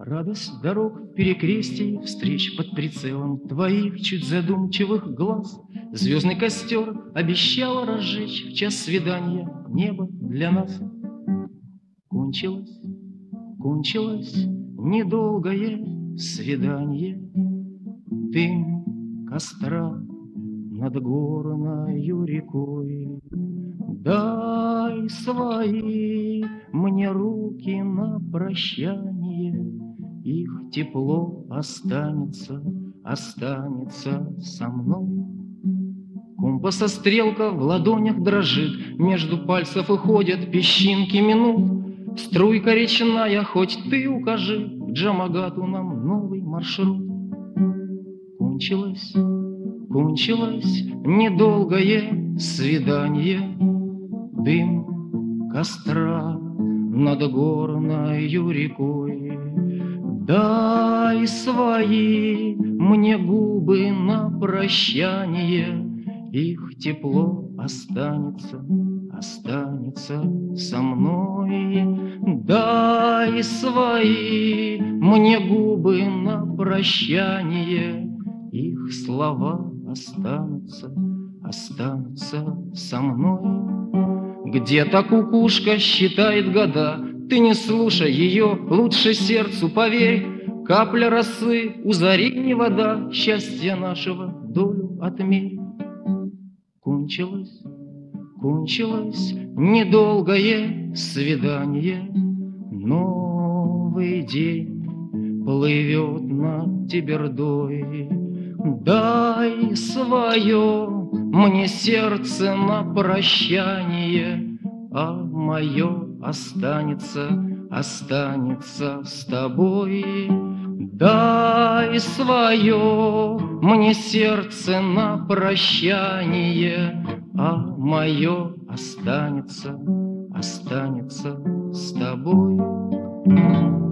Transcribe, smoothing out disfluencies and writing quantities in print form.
Радость дорог, перекрестий, встреч под прицелом твоих чуть задумчивых глаз. Звездный костер обещал разжечь в час свидания небо для нас. Кончилось, кончилось недолгое свидание. Дым костра над горною рекой. Дай свои мне руки на прощание, их тепло останется, останется со мной. Компаса стрелка в ладонях дрожит, между пальцев уходят песчинки минут. Струйка речная, хоть ты укажи, к Джамагату нам новый маршрут. Кончилось, кончилось недолгое свидание. Дым костра над горною рекой. Дай свои мне губы на прощание, их тепло останется, останется со мной. Дай свои мне губы на прощание, их слова останутся, останутся со мной. Где-то кукушка считает года, ты не слушай ее, лучше сердцу поверь. Капля росы у зари не вода, счастья нашего долю отмерь. Кончилось, кончилось недолгое свидание. Новый день плывет над Тебердой. Дай свое мне сердце на прощание, а мое останется, останется с тобой. Дай свое мне сердце на прощание, а мое останется, останется с тобой.